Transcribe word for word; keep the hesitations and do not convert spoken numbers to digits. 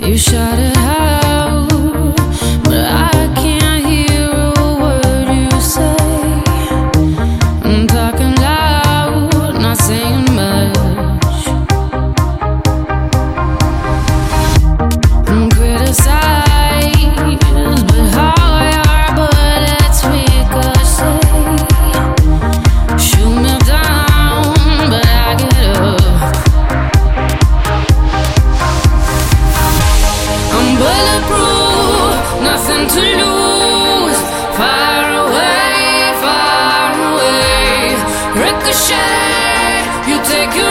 You shout it out, but I can't hear a word you say. I'm talking loud, not saying much. I'm criticized, but how your bullets ricochet. Shoot me down, but I get up. I'm bulletproof, nothing to lose. Far away, far away. Ricochet, you take your